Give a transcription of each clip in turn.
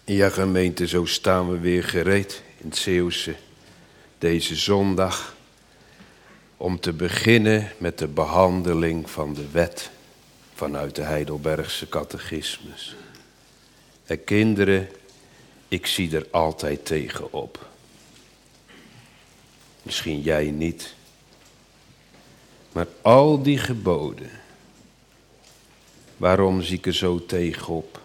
Ja, gemeente, zo staan we weer gereed in het Zeeuwse deze zondag om te beginnen met de behandeling van de wet vanuit de Heidelbergse catechismus. En kinderen, ik zie er altijd tegen op. Misschien jij niet. Maar al die geboden, waarom zie ik er zo tegenop?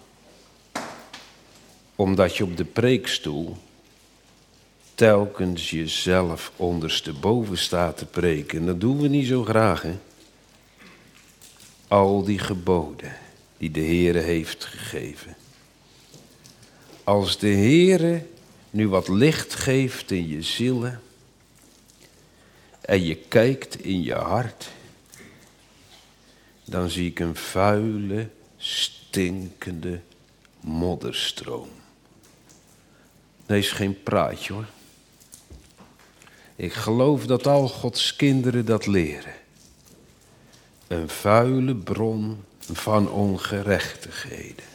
Omdat je op de preekstoel telkens jezelf ondersteboven staat te preken. Dat doen we niet zo graag, hè? Al die geboden die de Heere heeft gegeven. Als de Heere nu wat licht geeft in je zielen en je kijkt in je hart, dan zie ik een vuile, stinkende modderstroom. Nee, is geen praatje hoor. Ik geloof dat al Gods kinderen dat leren. Een vuile bron van ongerechtigheden.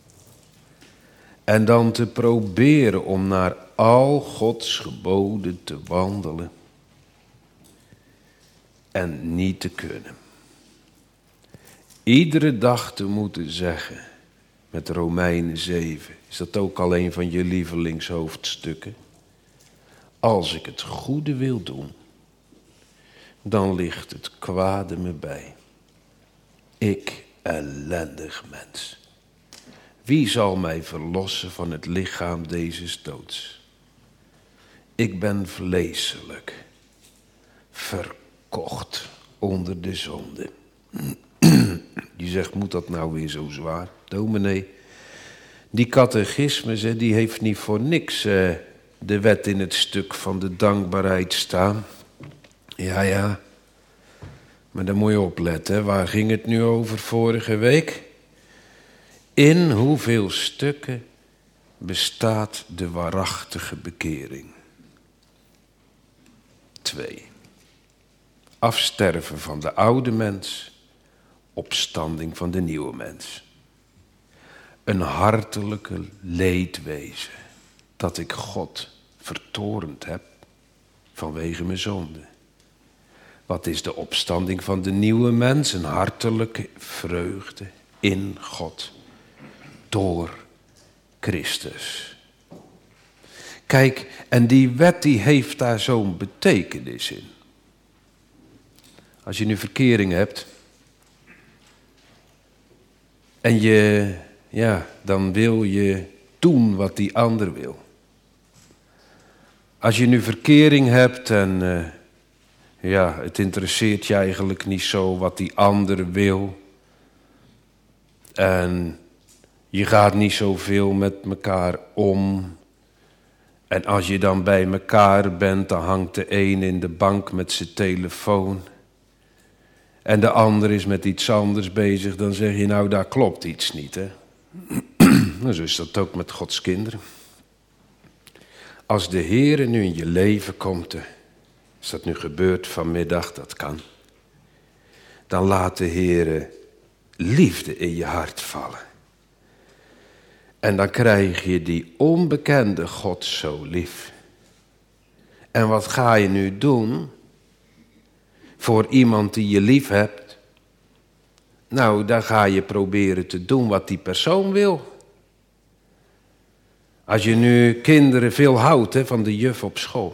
En dan te proberen om naar al Gods geboden te wandelen. En niet te kunnen. Iedere dag te moeten zeggen, met Romeinen 7, is dat ook al een van je lievelingshoofdstukken? Als ik het goede wil doen, dan ligt het kwade me bij. Ik, ellendig mens. Wie zal mij verlossen van het lichaam deze doods? Ik ben vleeselijk, verkocht onder de zonde. Die zegt, moet dat nou weer zo zwaar? Dominee, die catechismus, die heeft niet voor niks de wet in het stuk van de dankbaarheid staan. Ja, maar dan moet je opletten, hè. Waar ging het nu over vorige week? In hoeveel stukken bestaat de waarachtige bekering? 2. Afsterven van de oude mens. Opstanding van de nieuwe mens. Een hartelijke leedwezen dat ik God vertorend heb vanwege mijn zonde. Wat is de opstanding van de nieuwe mens? Een hartelijke vreugde in God door Christus. Kijk, en die wet die heeft daar zo'n betekenis in. Als je nu verkering hebt en dan wil je doen wat die ander wil. Als je nu verkering hebt en het interesseert je eigenlijk niet zo wat die ander wil. En je gaat niet zoveel met elkaar om. En als je dan bij elkaar bent, dan hangt de een in de bank met zijn telefoon. En de ander is met iets anders bezig, dan zeg je nou, daar klopt iets niet, hè. Nou, zo is dat ook met Gods kinderen. Als de Heere nu in je leven komt, is dat nu gebeurd vanmiddag, dat kan. Dan laat de Heere liefde in je hart vallen. En dan krijg je die onbekende God zo lief. En wat ga je nu doen voor iemand die je lief hebt? Nou, dan ga je proberen te doen wat die persoon wil. Als je nu kinderen veel houdt van de juf op school,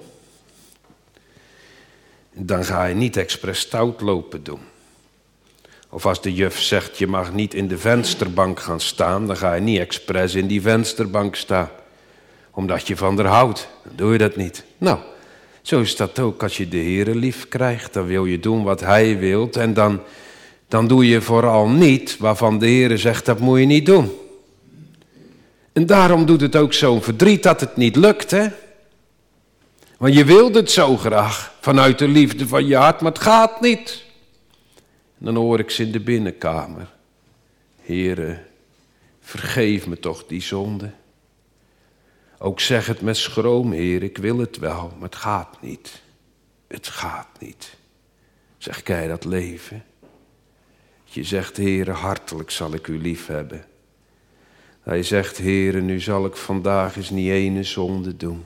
dan ga je niet expres stout lopen doen. Of als de juf zegt, je mag niet in de vensterbank gaan staan, dan ga je niet expres in die vensterbank staan. Omdat je van haar houdt, dan doe je dat niet. Nou, zo is dat ook als je de Heere lief krijgt. Dan wil je doen wat Hij wilt en dan doe je vooral niet waarvan de Heere zegt, dat moet je niet doen. En daarom doet het ook zo'n verdriet dat het niet lukt, hè. Want je wilt het zo graag, vanuit de liefde van je hart, maar het gaat niet. En dan hoor ik ze in de binnenkamer. Heere, vergeef me toch die zonde. Ook zeg het met schroom, Heer, ik wil het wel, maar het gaat niet. Het gaat niet. Zeg, kijk dat leven. Je zegt, Heere, hartelijk zal ik u lief hebben. Hij zegt, Heere, nu zal ik vandaag eens niet ene zonde doen.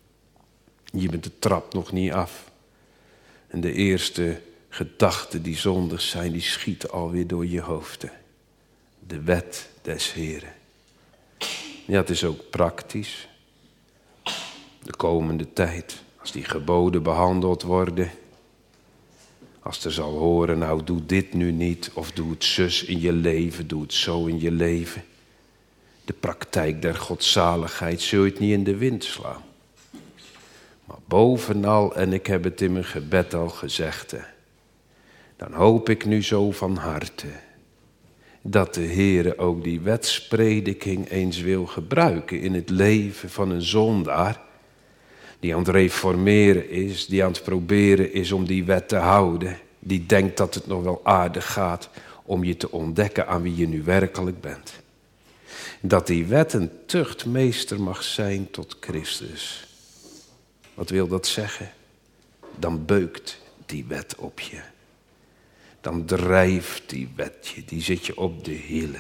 Je bent de trap nog niet af. En de eerste gedachten die zondig zijn, die schieten alweer door je hoofd. De wet des Heeren. Ja, het is ook praktisch. De komende tijd, als die geboden behandeld worden. Als er zal horen, nou doe dit nu niet. Of doe het zus in je leven, doe het zo in je leven. De praktijk der godzaligheid zul je het niet in de wind slaan. Maar bovenal, en ik heb het in mijn gebed al gezegd, dan hoop ik nu zo van harte dat de Heere ook die wetsprediking eens wil gebruiken in het leven van een zondaar die aan het reformeren is, die aan het proberen is om die wet te houden, die denkt dat het nog wel aardig gaat om je te ontdekken aan wie je nu werkelijk bent. Dat die wet een tuchtmeester mag zijn tot Christus. Wat wil dat zeggen? Dan beukt die wet op je. Dan drijft die wet je, die zit je op de hielen.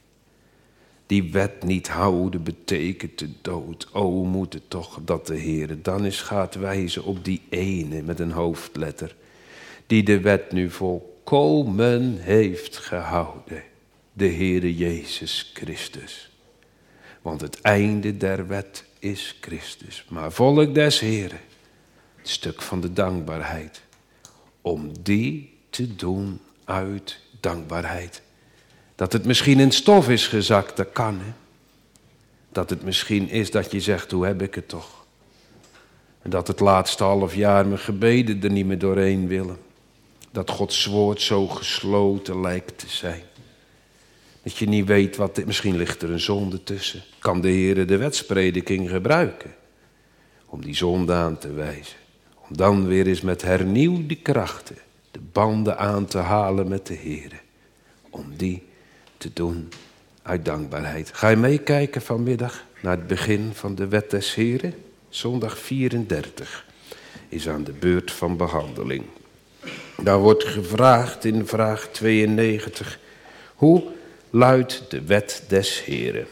Die wet niet houden betekent de dood. O, moet het toch dat de Heer dan eens gaat wijzen op die ene met een hoofdletter, die de wet nu volkomen heeft gehouden. De Heere Jezus Christus. Want het einde der wet is Christus. Maar volk des Heren, het stuk van de dankbaarheid, om die te doen uit dankbaarheid. Dat het misschien in stof is gezakt, dat kan, hè. Dat het misschien is dat je zegt, hoe heb ik het toch? En dat het laatste half jaar mijn gebeden er niet meer doorheen willen. Dat Gods woord zo gesloten lijkt te zijn. Dat je niet weet wat, misschien ligt er een zonde tussen. Kan de Heer de wetsprediking gebruiken om die zonde aan te wijzen. Om dan weer eens met hernieuwde krachten de banden aan te halen met de Heer. Om die te doen uit dankbaarheid. Ga je meekijken vanmiddag naar het begin van de wet des Heren? Zondag 34 is aan de beurt van behandeling. Daar wordt gevraagd in vraag 92. Hoe luidt de wet des Heren?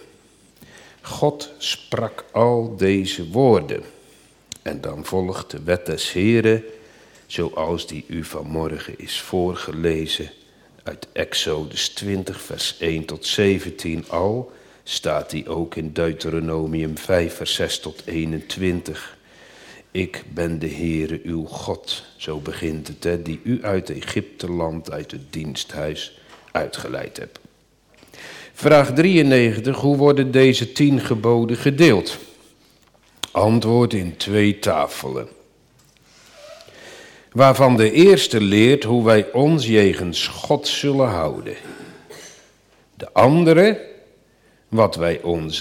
God sprak al deze woorden. En dan volgt de wet des Heren, zoals die u vanmorgen is voorgelezen uit Exodus 20 vers 1 tot 17 al, staat die ook in Deuteronomium 5 vers 6 tot 21. Ik ben de Heere uw God, zo begint het, hè, die u uit Egypteland, uit het diensthuis uitgeleid hebt. Vraag 93, hoe worden deze 10 geboden gedeeld? Antwoord in 2 tafelen. Waarvan de eerste leert hoe wij ons jegens God zullen houden. De andere, wat wij onze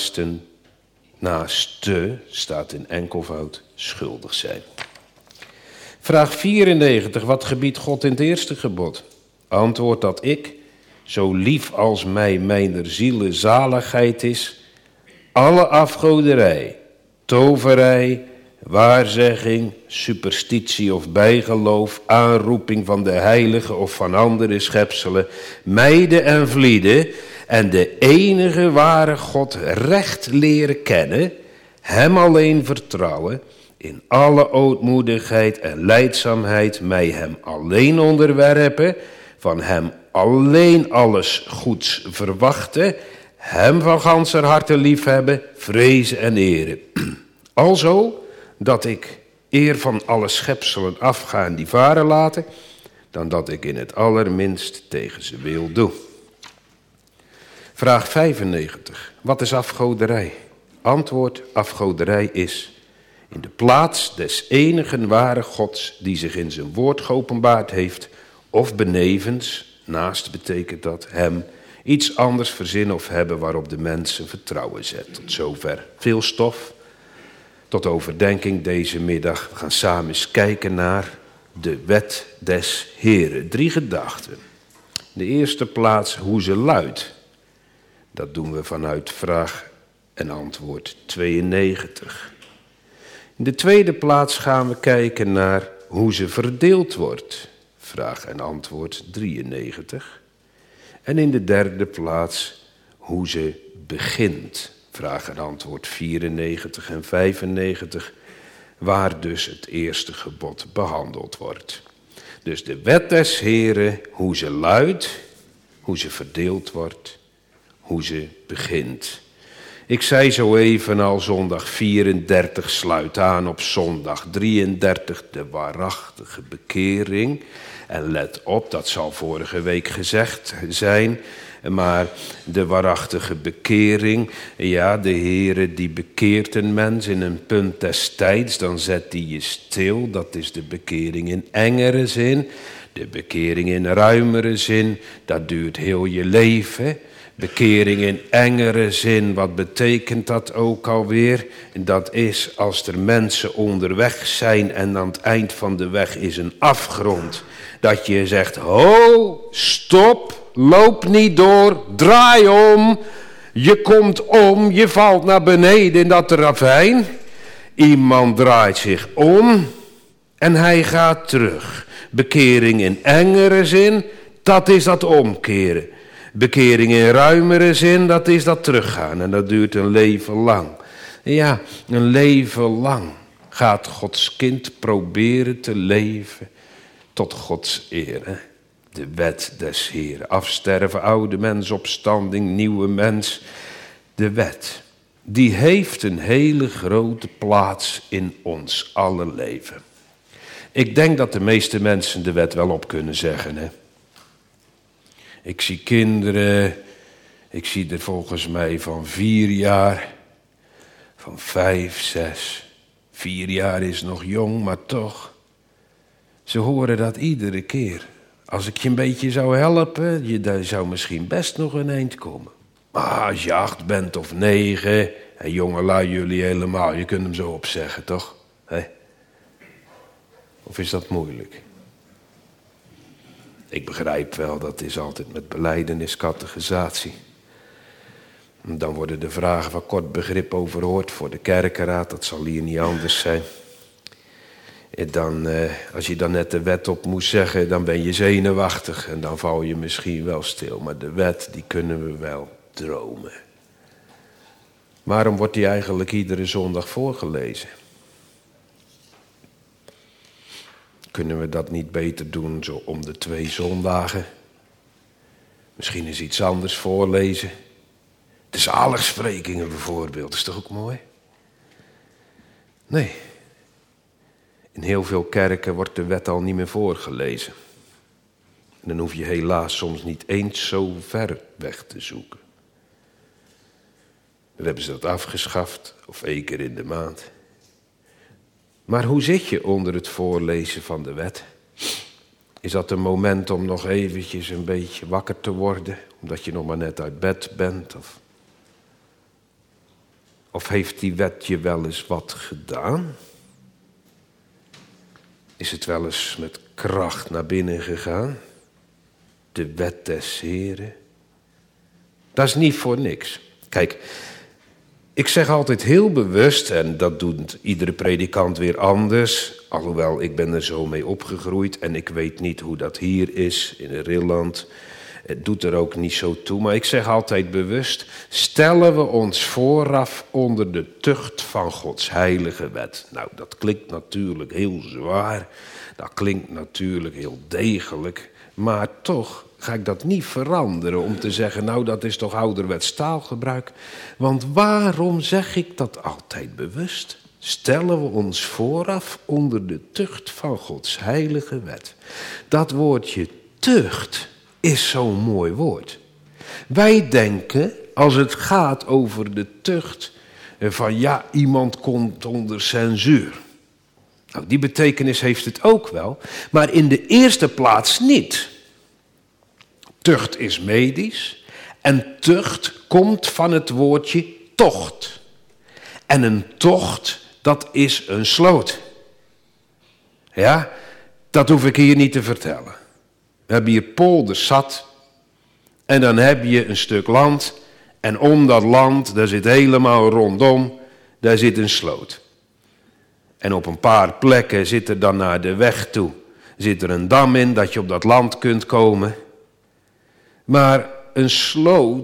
naaste, staat in enkelvoud, schuldig zijn. Vraag 94, wat gebiedt God in het eerste gebod? Antwoord dat ik, zo lief als mij mijner ziele zaligheid is, alle afgoderij, toverij, waarzegging, superstitie of bijgeloof, aanroeping van de heilige of van andere schepselen, mijden en vlieden en de enige ware God recht leren kennen, hem alleen vertrouwen, in alle ootmoedigheid en lijdzaamheid mij hem alleen onderwerpen, van hem alleen alles goeds verwachten, hem van ganser harte liefhebben, vrezen en eren. Alzo dat ik eer van alle schepselen afga en die varen laten, dan dat ik in het allerminst tegen ze wil doe. Vraag 95. Wat is afgoderij? Antwoord, afgoderij is in de plaats des enigen ware Gods die zich in zijn woord geopenbaard heeft, of benevens, naast betekent dat, hem iets anders verzinnen of hebben waarop de mensen vertrouwen zet. Tot zover. Veel stof tot overdenking deze middag. We gaan samen eens kijken naar de wet des Heren. 3 gedachten. De eerste plaats hoe ze luidt. Dat doen we vanuit vraag en antwoord 92. In de tweede plaats gaan we kijken naar hoe ze verdeeld wordt. Vraag en antwoord 93. En in de derde plaats hoe ze begint. Vraag en antwoord 94 en 95, waar dus het eerste gebod behandeld wordt. Dus de wet des Heren, hoe ze luidt, hoe ze verdeeld wordt, hoe ze begint. Ik zei zo even al, zondag 34 sluit aan op zondag 33 de waarachtige bekering. En let op, dat zal vorige week gezegd zijn, maar de waarachtige bekering, ja, de Heere die bekeert een mens in een punt des tijds, dan zet hij je stil. Dat is de bekering in engere zin. De bekering in ruimere zin, dat duurt heel je leven. Bekering in engere zin, wat betekent dat ook alweer? Dat is als er mensen onderweg zijn en aan het eind van de weg is een afgrond. Dat je zegt, ho, stop, loop niet door, draai om. Je komt om, je valt naar beneden in dat ravijn. Iemand draait zich om en hij gaat terug. Bekering in engere zin, dat is dat omkeren. Bekering in ruimere zin, dat is dat teruggaan. En dat duurt een leven lang. Ja, een leven lang gaat Gods kind proberen te leven tot Gods eer. Hè? De wet des Heren. Afsterven, oude mens, opstanding, nieuwe mens. De wet, die heeft een hele grote plaats in ons aller leven. Ik denk dat de meeste mensen de wet wel op kunnen zeggen, hè. Ik zie kinderen, ik zie er volgens mij van 4 jaar, van 5, 6. 4 jaar is nog jong, maar toch. Ze horen dat iedere keer. Als ik je een beetje zou helpen, daar zou misschien best nog een eind komen. Maar als je 8 bent of 9, en jongelui jullie helemaal, je kunt hem zo opzeggen, toch? He? Of is dat moeilijk? Ik begrijp wel, dat is altijd met belijdenis, catechisatie. Dan worden de vragen van kort begrip overhoord voor de kerkenraad. Dat zal hier niet anders zijn. Dan, als je dan net de wet op moest zeggen, dan ben je zenuwachtig. En dan val je misschien wel stil. Maar de wet, die kunnen we wel dromen. Waarom wordt die eigenlijk iedere zondag voorgelezen? Kunnen we dat niet beter doen zo om de 2 zondagen? Misschien eens iets anders voorlezen. De zaligsprekingen bijvoorbeeld, is toch ook mooi? Nee. In heel veel kerken wordt de wet al niet meer voorgelezen. En dan hoef je helaas soms niet eens zo ver weg te zoeken. Dan hebben ze dat afgeschaft, of 1 keer in de maand. Maar hoe zit je onder het voorlezen van de wet? Is dat een moment om nog eventjes een beetje wakker te worden, omdat je nog maar net uit bed bent? Of heeft die wet je wel eens wat gedaan? Is het wel eens met kracht naar binnen gegaan? De wet des Heren. Dat is niet voor niks. Kijk, ik zeg altijd heel bewust, en dat doet iedere predikant weer anders, alhoewel ik ben er zo mee opgegroeid en ik weet niet hoe dat hier is in Rilland. Het doet er ook niet zo toe, maar ik zeg altijd bewust, stellen we ons vooraf onder de tucht van Gods heilige wet. Nou, dat klinkt natuurlijk heel zwaar, dat klinkt natuurlijk heel degelijk, maar toch ga ik dat niet veranderen om te zeggen, nou dat is toch ouderwets taalgebruik. Want waarom zeg ik dat altijd bewust? Stellen we ons vooraf onder de tucht van Gods heilige wet. Dat woordje tucht is zo'n mooi woord. Wij denken, als het gaat over de tucht, van ja, iemand komt onder censuur. Nou, die betekenis heeft het ook wel, maar in de eerste plaats niet. Tucht is medisch en tucht komt van het woordje tocht. En een tocht, dat is een sloot. Ja, dat hoef ik hier niet te vertellen. We hebben hier polders zat en dan heb je een stuk land en om dat land, daar zit helemaal rondom, daar zit een sloot. En op een paar plekken zit er dan naar de weg toe, zit er een dam in dat je op dat land kunt komen. Maar een sloot,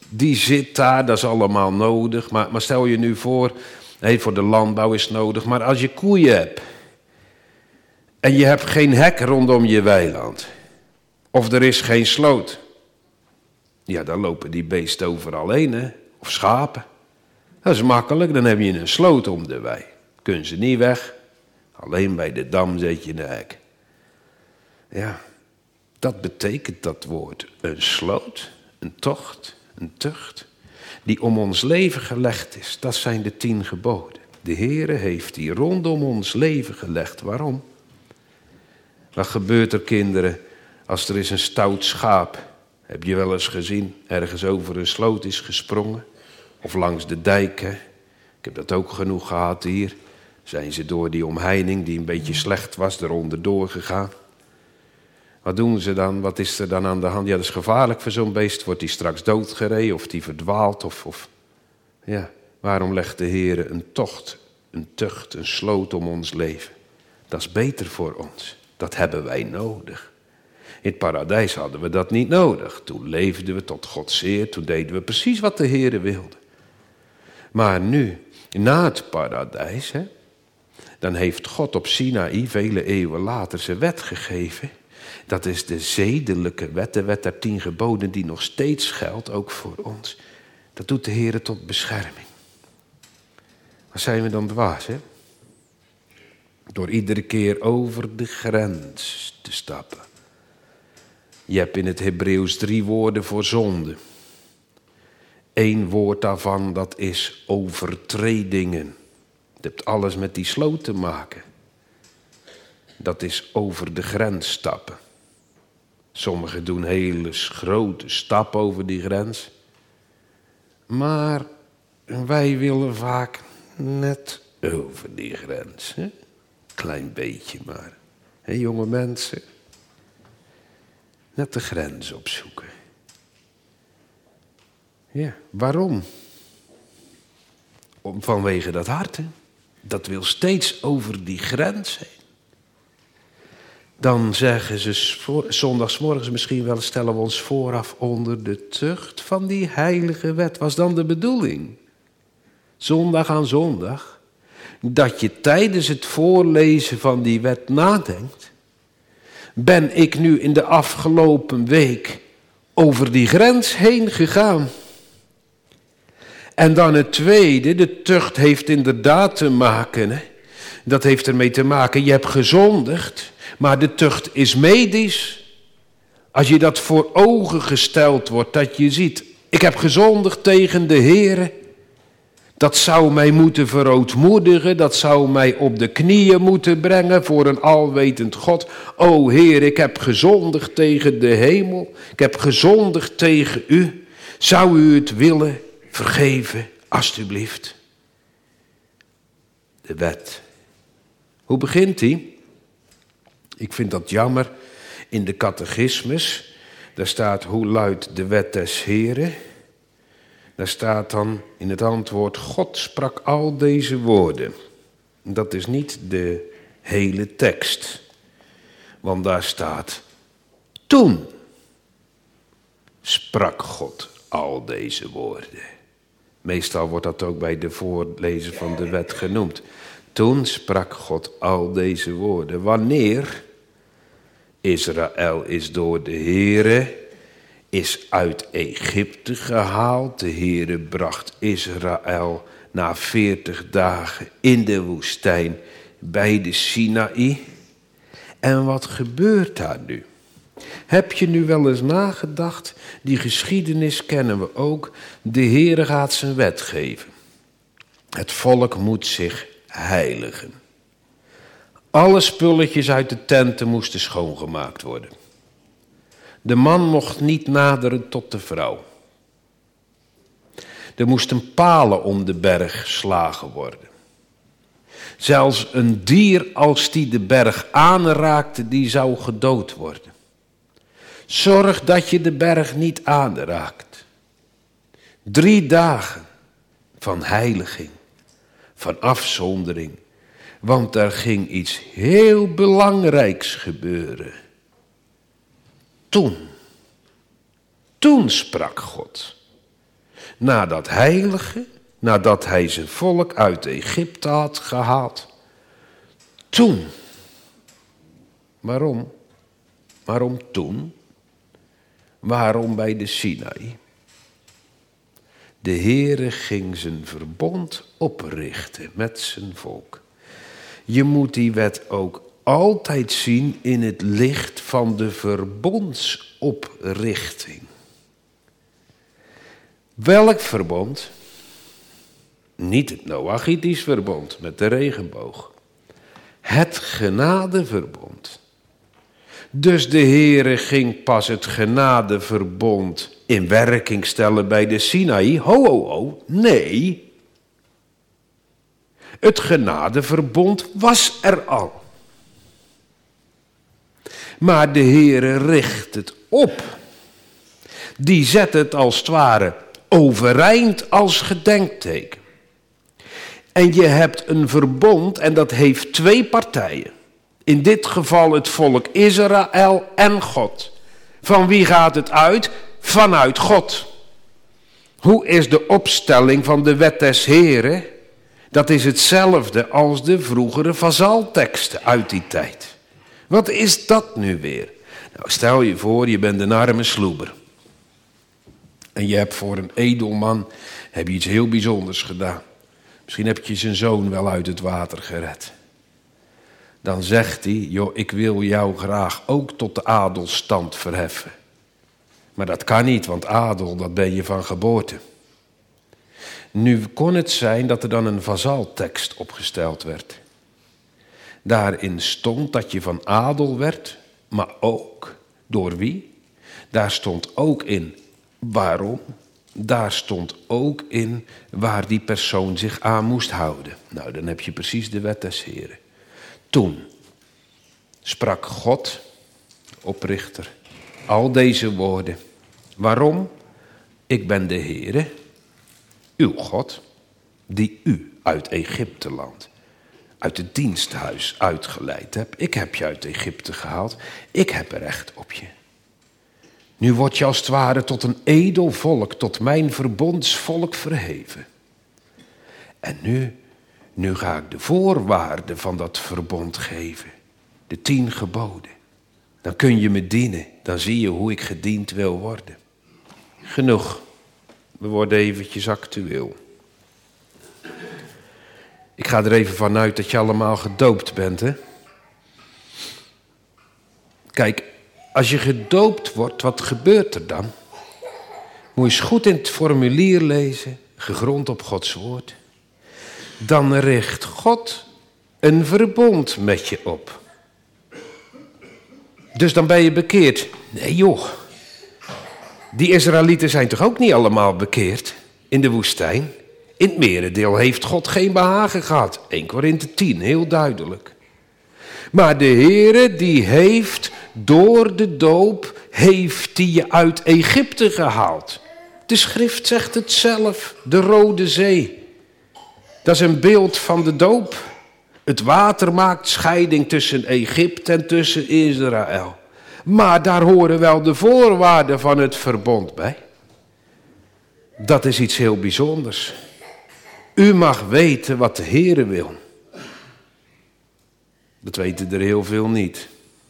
die zit daar, dat is allemaal nodig. Maar stel je nu voor, nee, voor de landbouw is het nodig. Maar als je koeien hebt en je hebt geen hek rondom je weiland, of er is geen sloot, ja, dan lopen die beesten overal heen, hè? Of schapen. Dat is makkelijk, dan heb je een sloot om de wei. Kunnen ze niet weg, alleen bij de dam zet je een hek. Ja, dat betekent dat woord. Een sloot, een tocht, een tucht, die om ons leven gelegd is. Dat zijn de 10 geboden. De Heere heeft die rondom ons leven gelegd. Waarom? Wat gebeurt er, kinderen, als er is een stout schaap? Heb je wel eens gezien, ergens over een sloot is gesprongen? Of langs de dijk, hè? Ik heb dat ook genoeg gehad hier. Zijn ze door die omheining, die een beetje slecht was, eronder doorgegaan. Wat doen ze dan? Wat is er dan aan de hand? Ja, dat is gevaarlijk voor zo'n beest. Wordt die straks doodgereden of die verdwaalt? Ja, waarom legt de Heer een tocht, een tucht, een sloot om ons leven? Dat is beter voor ons. Dat hebben wij nodig. In het paradijs hadden we dat niet nodig. Toen leefden we tot Gods eer. Toen deden we precies wat de Heer wilde. Maar nu, na het paradijs, hè, dan heeft God op Sinaï vele eeuwen later zijn wet gegeven. Dat is de zedelijke wet, de wet der 10 geboden die nog steeds geldt, ook voor ons. Dat doet de Heer tot bescherming. Maar zijn we dan dwaas, hè? Door iedere keer over de grens te stappen. Je hebt in het Hebreeuws 3 woorden voor zonde. 1 woord daarvan, dat is overtredingen. Het heeft alles met die sloot te maken. Dat is over de grens stappen. Sommigen doen hele grote stappen over die grens. Maar wij willen vaak net over die grens. Hè? Klein beetje maar. Hè, jonge mensen? Net de grens opzoeken. Ja, waarom? Vanwege dat hart, hè? Dat wil steeds over die grens heen. Dan zeggen ze zondagsmorgens misschien wel, stellen we ons vooraf onder de tucht van die heilige wet. Was dan de bedoeling? Zondag aan zondag. Dat je tijdens het voorlezen van die wet nadenkt. Ben ik nu in de afgelopen week over die grens heen gegaan? En dan het tweede, de tucht heeft inderdaad te maken. Hè? Dat heeft ermee te maken, je hebt gezondigd. Maar de tucht is medisch. Als je dat voor ogen gesteld wordt, dat je ziet, ik heb gezondigd tegen de Heere. Dat zou mij moeten verootmoedigen, dat zou mij op de knieën moeten brengen voor een alwetend God. O Heer, ik heb gezondigd tegen de hemel, ik heb gezondigd tegen u. Zou u het willen vergeven, alstublieft? De wet. Hoe begint die? Ik vind dat jammer. In de catechismus, daar staat hoe luidt de wet des Heren. Daar staat dan in het antwoord, God sprak al deze woorden. Dat is niet de hele tekst. Want daar staat, toen sprak God al deze woorden. Meestal wordt dat ook bij de voorlezen van de wet genoemd. Toen sprak God al deze woorden. Wanneer? Israël is door de Heere, is uit Egypte gehaald. De Heere bracht Israël na 40 dagen in de woestijn bij de Sinaï. En wat gebeurt daar nu? Heb je nu wel eens nagedacht? Die geschiedenis kennen we ook. De Heere gaat zijn wet geven. Het volk moet zich heiligen. Alle spulletjes uit de tenten moesten schoongemaakt worden. De man mocht niet naderen tot de vrouw. Er moesten palen om de berg geslagen worden. Zelfs een dier als die de berg aanraakte, die zou gedood worden. Zorg dat je de berg niet aanraakt. 3 dagen van heiliging, van afzondering. Want er ging iets heel belangrijks gebeuren. Toen sprak God. na dat heilige, nadat hij zijn volk uit Egypte had gehaald. Toen. Waarom? Waarom toen? Waarom bij de Sinaï? De Heere ging zijn verbond oprichten met zijn volk. Je moet die wet ook altijd zien in het licht van de verbondsoprichting. Welk verbond? Niet het Noachitisch verbond met de regenboog. Het genadeverbond. Dus de Heere ging pas het genadeverbond in werking stellen bij de Sinaï. Ho, nee. Het genadeverbond was er al. Maar de Heere richt het op. Die zet het als het ware overeind als gedenkteken. En je hebt een verbond en dat heeft twee partijen. In dit geval het volk Israël en God. Van wie gaat het uit? Vanuit God. Hoe is de opstelling van de wet des Heren? Dat is hetzelfde als de vroegere vazalteksten uit die tijd. Wat is dat nu weer? Nou, stel je voor, je bent een arme sloeber. En je hebt voor een edelman iets heel bijzonders gedaan. Misschien heb je zijn zoon wel uit het water gered. Dan zegt hij, joh, ik wil jou graag ook tot de adelstand verheffen. Maar dat kan niet, want adel, dat ben je van geboorte. Nu kon het zijn dat er dan een vazaltekst opgesteld werd. Daarin stond dat je van adel werd, maar ook door wie? Daar stond ook in waarom. Daar stond ook in waar die persoon zich aan moest houden. Nou, dan heb je precies de wet des Heren. Toen sprak God, oprichter, al deze woorden. Waarom? Ik ben de Heere, uw God, die u uit Egypteland, uit het diensthuis uitgeleid heb. Ik heb je uit Egypte gehaald. Ik heb recht op je. Nu word je als het ware tot een edel volk, tot mijn verbondsvolk verheven. En nu ga ik de voorwaarden van dat verbond geven. De 10 geboden. Dan kun je me dienen. Dan zie je hoe ik gediend wil worden. Genoeg. We worden eventjes actueel. Ik ga er even vanuit dat je allemaal gedoopt bent, hè? Kijk, als je gedoopt wordt, wat gebeurt er dan? Moet je eens goed in het formulier lezen, gegrond op Gods woord. Dan richt God een verbond met je op. Dus dan ben je bekeerd. Nee joh, die Israëlieten zijn toch ook niet allemaal bekeerd in de woestijn? In het merendeel heeft God geen behagen gehad. 1 Korinthe 10, heel duidelijk. Maar de Heere die heeft door de doop, heeft die je uit Egypte gehaald. De schrift zegt het zelf, de Rode Zee. Dat is een beeld van de doop. Het water maakt scheiding tussen Egypte en tussen Israël. Maar daar horen wel de voorwaarden van het verbond bij. Dat is iets heel bijzonders. U mag weten wat de Heere wil. Dat weten er heel veel niet.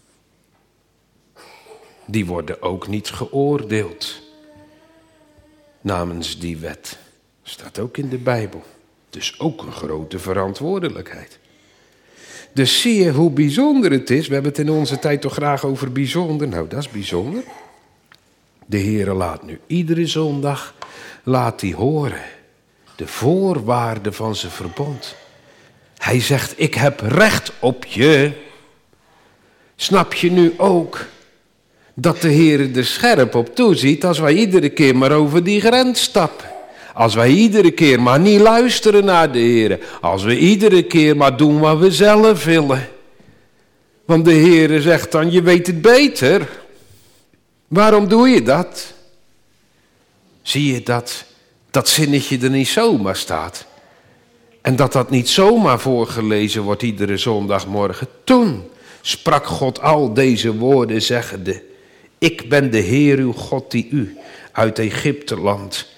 Die worden ook niet geoordeeld namens die wet. Staat ook in de Bijbel. Dus ook een grote verantwoordelijkheid. Dus zie je hoe bijzonder het is. We hebben het in onze tijd toch graag over bijzonder. Nou, dat is bijzonder. De Heere laat nu iedere zondag, laat hij horen. De voorwaarden van zijn verbond. Hij zegt, ik heb recht op je. Snap je nu ook dat de Heere er scherp op toeziet als wij iedere keer maar over die grens stappen? Als wij iedere keer maar niet luisteren naar de Heere. Als we iedere keer maar doen wat we zelf willen. Want de Heere zegt dan, je weet het beter. Waarom doe je dat? Zie je dat zinnetje er niet zomaar staat? En dat niet zomaar voorgelezen wordt iedere zondagmorgen. Toen sprak God al deze woorden zeggende. Ik ben de Heer uw God die u uit Egypteland,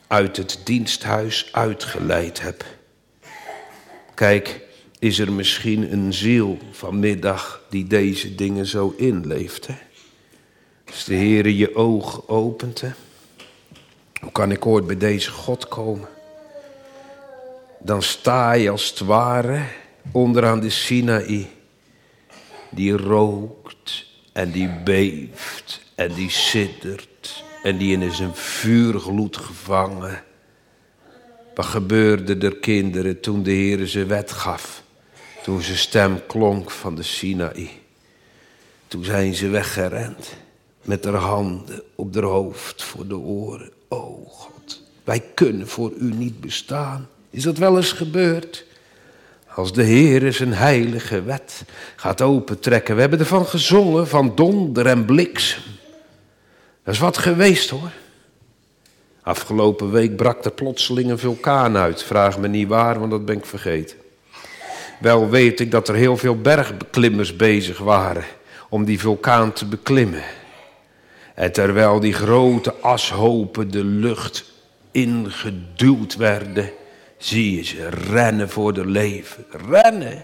uit het diensthuis uitgeleid heb. Kijk, is er misschien een ziel vanmiddag die deze dingen zo inleeft, hè? Als de Heere je ogen opent, hè? Hoe kan ik ooit bij deze God komen? Dan sta je als het ware onderaan de Sinaï. Die rookt en die beeft en die siddert en die in zijn vuurgloed gevangen. Wat gebeurde er, kinderen, toen de Heere zijn wet gaf? Toen zijn stem klonk van de Sinaï. Toen zijn ze weggerend met haar handen op haar hoofd voor de oren. O God, wij kunnen voor u niet bestaan. Is dat wel eens gebeurd? Als de Heer zijn heilige wet gaat opentrekken. We hebben ervan gezongen, van donder en bliksem. Dat is wat geweest, hoor. Afgelopen week brak er plotseling een vulkaan uit. Vraag me niet waar, want dat ben ik vergeten. Wel weet ik dat er heel veel bergbeklimmers bezig waren om die vulkaan te beklimmen. En terwijl die grote ashopen de lucht ingeduwd werden, zie je ze rennen voor de leven. Rennen!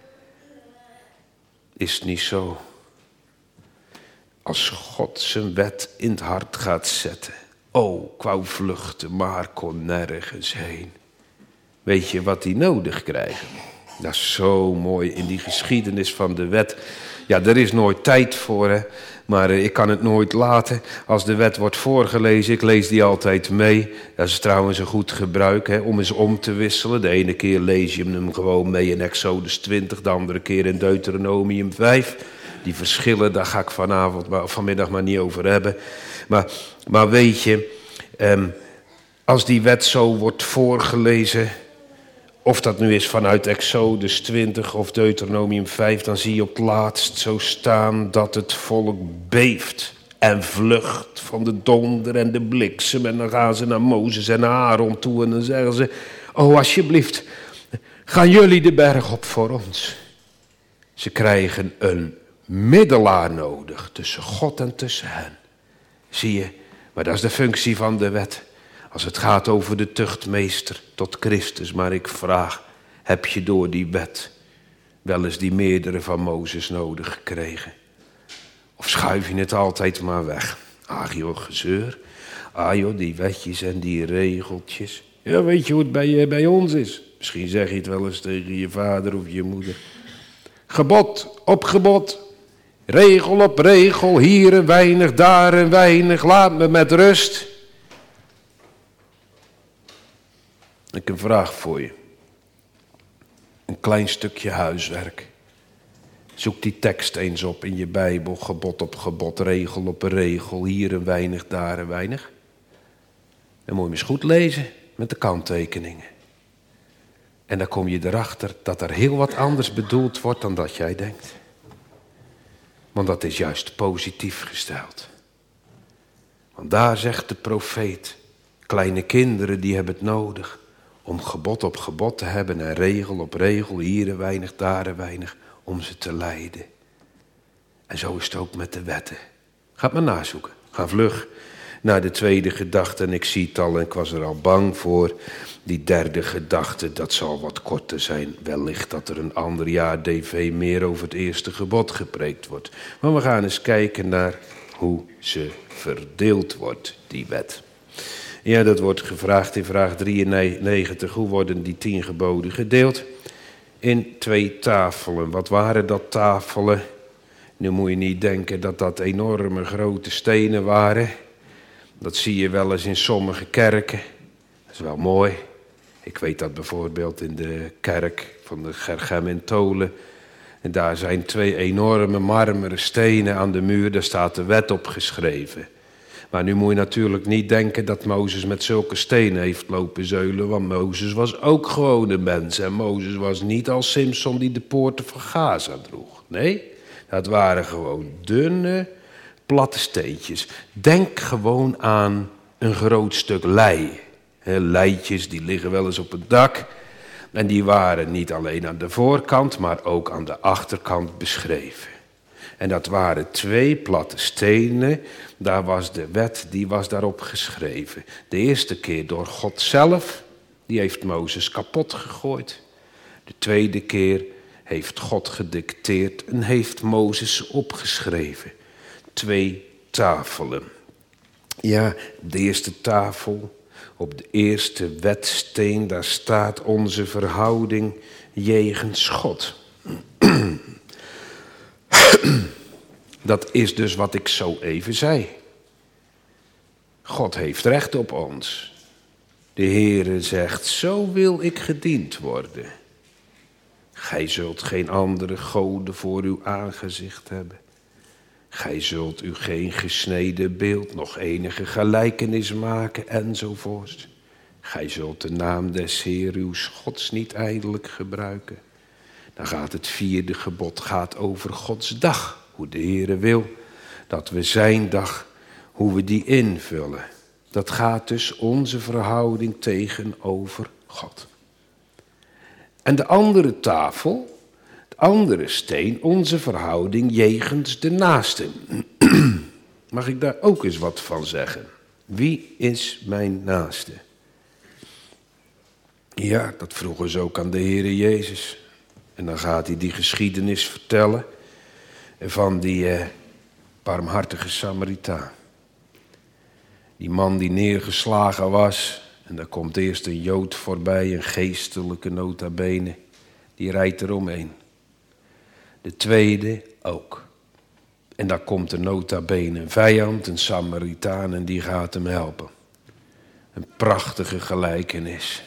Is het niet zo? Als God zijn wet in het hart gaat zetten. Oh, ik wou vluchten, maar kon nergens heen. Weet je wat die nodig krijgen? Dat is zo mooi in die geschiedenis van de wet. Ja, er is nooit tijd voor, hè. Maar ik kan het nooit laten. Als de wet wordt voorgelezen, ik lees die altijd mee. Dat is trouwens een goed gebruik, hè, om eens om te wisselen. De ene keer lees je hem gewoon mee in Exodus 20, de andere keer in Deuteronomium 5. Die verschillen, daar ga ik vanmiddag maar niet over hebben. Maar weet je, als die wet zo wordt voorgelezen, of dat nu is vanuit Exodus 20 of Deuteronomium 5, dan zie je op het laatst zo staan dat het volk beeft en vlucht van de donder en de bliksem. En dan gaan ze naar Mozes en Aaron toe en dan zeggen ze, oh alsjeblieft, gaan jullie de berg op voor ons. Ze krijgen een middelaar nodig tussen God en tussen hen. Zie je, maar dat is de functie van de wet. Als het gaat over de tuchtmeester tot Christus. Maar ik vraag, heb je door die wet wel eens die meerdere van Mozes nodig gekregen? Of schuif je het altijd maar weg? Ach joh, gezeur. Ah joh, die wetjes en die regeltjes. Ja, weet je hoe het bij ons is? Misschien zeg je het wel eens tegen je vader of je moeder. Gebod op gebod. Regel op regel. Hier een weinig, daar een weinig. Laat me met rust. Ik heb een vraag voor je. Een klein stukje huiswerk. Zoek die tekst eens op in je Bijbel. Gebod op gebod, regel op regel. Hier een weinig, daar een weinig. Dan moet je eens goed lezen met de kanttekeningen. En dan kom je erachter dat er heel wat anders bedoeld wordt dan dat jij denkt. Want dat is juist positief gesteld. Want daar zegt de profeet, kleine kinderen die hebben het nodig om gebod op gebod te hebben en regel op regel, hier een weinig, daar een weinig, om ze te leiden. En zo is het ook met de wetten. Ga het maar nazoeken. Ga vlug naar de tweede gedachte en ik zie het al en ik was er al bang voor. Die derde gedachte, dat zal wat korter zijn. Wellicht dat er een ander jaar DV meer over het eerste gebod gepreekt wordt. Maar we gaan eens kijken naar hoe ze verdeeld wordt, die wet. Ja, dat wordt gevraagd in vraag 93. Hoe worden die 10 geboden gedeeld? In 2 tafelen. Wat waren dat tafelen? Nu moet je niet denken dat dat enorme grote stenen waren. Dat zie je wel eens in sommige kerken. Dat is wel mooi. Ik weet dat bijvoorbeeld in de kerk van de Gergem in Tolen. En daar zijn 2 enorme marmeren stenen aan de muur. Daar staat de wet op geschreven. Maar nu moet je natuurlijk niet denken dat Mozes met zulke stenen heeft lopen zeulen. Want Mozes was ook gewoon een mens. En Mozes was niet als Simson die de poorten van Gaza droeg. Nee, dat waren gewoon dunne, platte steentjes. Denk gewoon aan een groot stuk lei. Leitjes die liggen wel eens op het dak. En die waren niet alleen aan de voorkant, maar ook aan de achterkant beschreven. En dat waren 2 platte stenen. Daar was de wet, die was daarop geschreven. De eerste keer door God zelf. Die heeft Mozes kapot gegooid. De tweede keer heeft God gedicteerd en heeft Mozes opgeschreven. 2 tafelen. Ja, de eerste tafel, op de eerste wetsteen, daar staat onze verhouding jegens God. Dat is dus wat ik zo even zei. God heeft recht op ons. De Heere zegt, zo wil ik gediend worden. Gij zult geen andere goden voor uw aangezicht hebben. Gij zult u geen gesneden beeld, nog enige gelijkenis maken, enzovoort. Gij zult de naam des Heer uws Gods niet ijdelijk gebruiken. Dan gaat het 4e gebod over Gods dag. Hoe de Heere wil dat we zijn dag, hoe we die invullen. Dat gaat dus onze verhouding tegenover God. En de andere tafel, de andere steen, onze verhouding jegens de naaste. Mag ik daar ook eens wat van zeggen? Wie is mijn naaste? Ja, dat vroegen ze ook aan de Heere Jezus. En dan gaat hij die geschiedenis vertellen van die barmhartige Samaritaan. Die man die neergeslagen was. En daar komt eerst een Jood voorbij, een geestelijke nota bene. Die rijdt eromheen. De tweede ook. En daar komt er nota bene een vijand, een Samaritaan, en die gaat hem helpen. Een prachtige gelijkenis.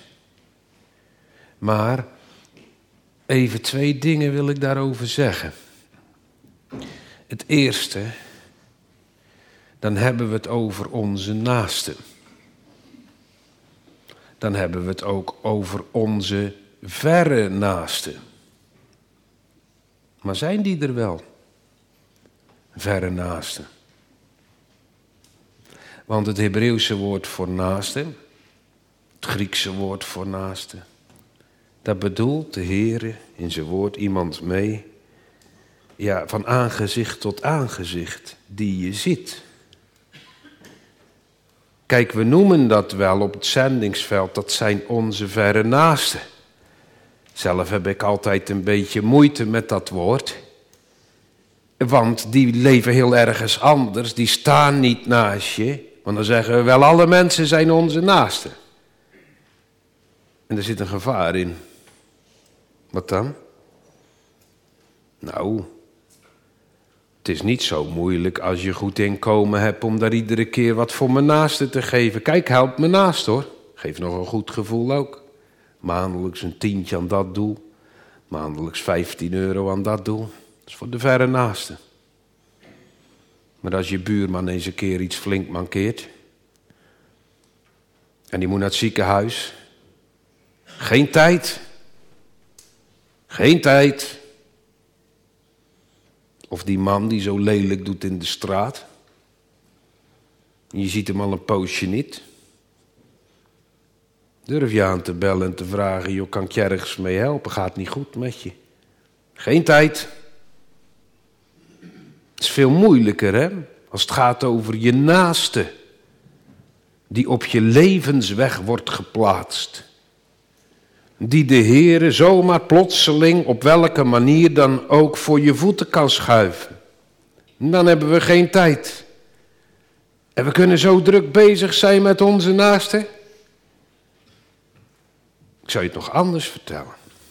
Maar even 2 dingen wil ik daarover zeggen. Het eerste, dan hebben we het over onze naasten. Dan hebben we het ook over onze verre naasten. Maar zijn die er wel? Verre naasten. Want het Hebreeuwse woord voor naaste, het Griekse woord voor naaste, dat bedoelt de Heere in zijn woord iemand mee, ja, van aangezicht tot aangezicht, die je ziet. Kijk, we noemen dat wel op het zendingsveld, dat zijn onze verre naasten. Zelf heb ik altijd een beetje moeite met dat woord. Want die leven heel ergens anders, die staan niet naast je. Want dan zeggen we wel, alle mensen zijn onze naasten. En er zit een gevaar in. Wat dan? Nou, het is niet zo moeilijk als je goed inkomen hebt om daar iedere keer wat voor mijn naaste te geven. Kijk, help mijn naast hoor. Geef nog een goed gevoel ook. Maandelijks een tientje aan dat doel. Maandelijks 15 euro aan dat doel. Dat is voor de verre naaste. Maar als je buurman eens een keer iets flink mankeert. En die moet naar het ziekenhuis. Geen tijd. Geen tijd. Of die man die zo lelijk doet in de straat. En je ziet hem al een poosje niet. Durf je aan te bellen en te vragen, joh, kan ik je ergens mee helpen? Gaat niet goed met je. Geen tijd. Het is veel moeilijker, hè? Als het gaat over je naaste. Die op je levensweg wordt geplaatst. Die de Heere zomaar plotseling op welke manier dan ook voor je voeten kan schuiven. En dan hebben we geen tijd. En we kunnen zo druk bezig zijn met onze naasten. Ik zou je het nog anders vertellen.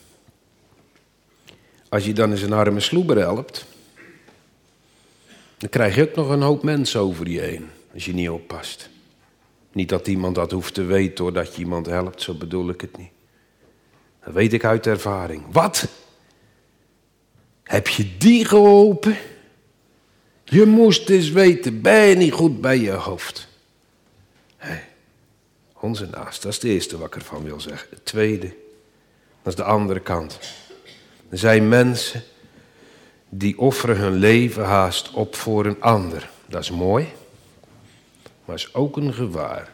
Als je dan eens een arme sloeber helpt, dan krijg je ook nog een hoop mensen over je heen, als je niet oppast. Niet dat iemand dat hoeft te weten doordat je iemand helpt, zo bedoel ik het niet. Dat weet ik uit ervaring. Wat? Heb je die geholpen? Je moest eens weten, ben je niet goed bij je hoofd? Onze naast, dat is het eerste wat ik ervan wil zeggen. Het tweede, dat is de andere kant. Er zijn mensen die offeren hun leven haast op voor een ander. Dat is mooi, maar is ook een gevaar.